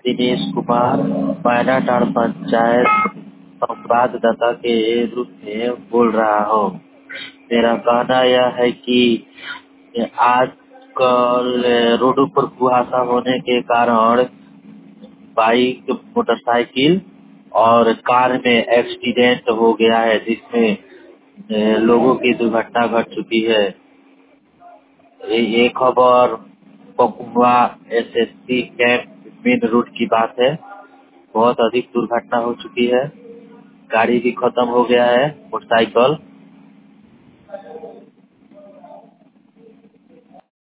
दिनेश कुमार, पैनाटाड़ पंचायत संवाददाता के रूप में बोल रहा हूँ। मेरा कहना यह है कि आजकल रोडों पर कुहासा होने के कारण बाइक, मोटरसाइकिल और कार में एक्सीडेंट हो गया है, जिसमें लोगों की दुर्घटना घट चुकी है। ये खबर Pakua SSC camp main road की बात है। बहुत अधिक दुर्घटना हो चुकी है, गाड़ी भी खत्म हो गया है, मोटरसाइकिल